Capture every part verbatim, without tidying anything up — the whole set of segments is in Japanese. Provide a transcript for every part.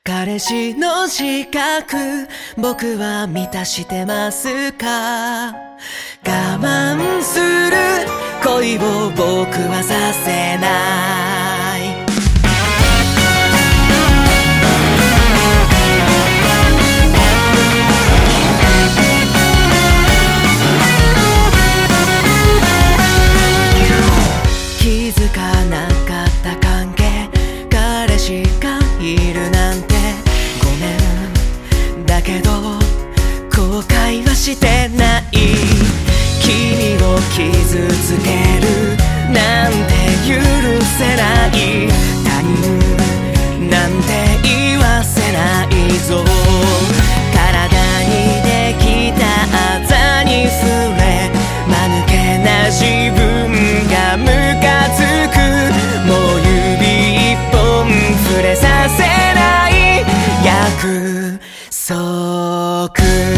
彼氏の自覚僕は満たしてますか？我慢する恋を僕はさせない。気づかなかった関係、彼氏がいるなんてごめんだけど後悔はしてない。君を傷つけるなんて許せない。他人なんて言わせないぞ。体にできたあざに触れ間抜けな自分がムカつく。もう指一本触れさせない約束。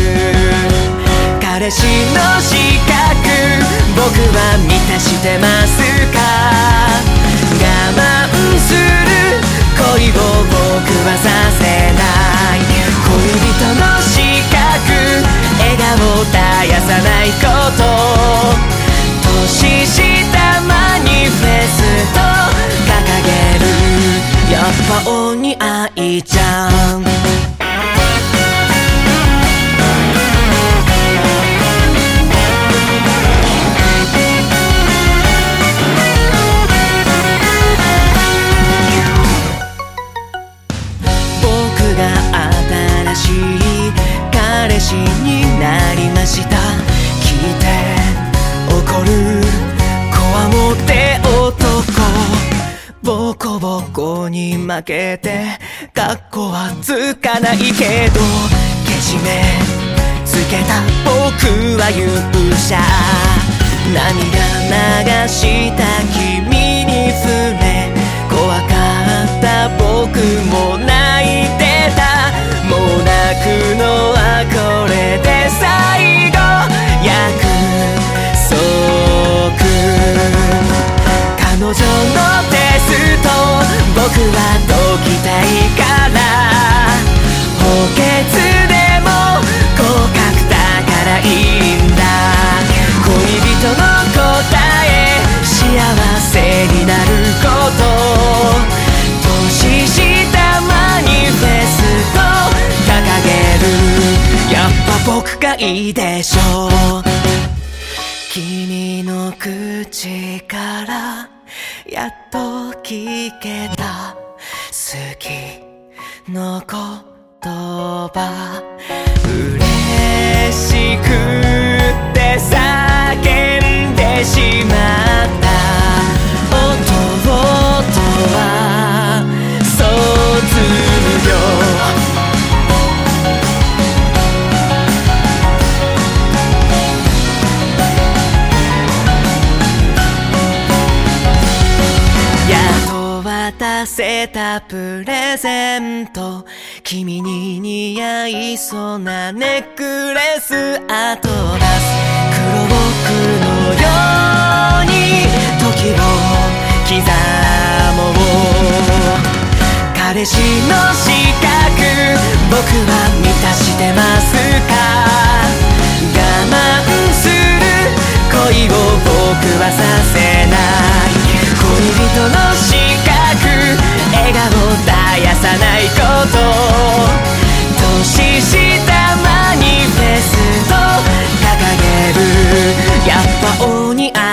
彼氏の資格僕は満たしてますか？我慢する恋を僕はさせない。恋人の資格笑顔絶やさないこと。年下マニフェスト掲げる。やっぱお似合いじゃん。僕が新しい彼氏になりました。聞いて怒るこわもて男。ボコボコに負けてカッコはつかないけどけじめつけた僕は勇者。涙流した君に触れ怖かった僕も泣いてた。もう泣くのはこれで最後約束。彼女のテスト僕は解きたいから。補欠でも合格だからいいんだ。恋人の答え幸せになること。年下マニフェスト掲げる。やっぱ僕がいいでしょう。君の口からやっと聞けた好きの言葉。嬉しくて叫んでしまった弟は卒業。渡せたプレゼント君に似合いそうなネックレスアトラス。黒僕のように時を刻もう。彼氏の資格僕は満たしてますか？我慢する恋を僕はさせない。恋人の資格笑顔絶やさないこと。年下マニフェスト掲げる。やっぱお似合い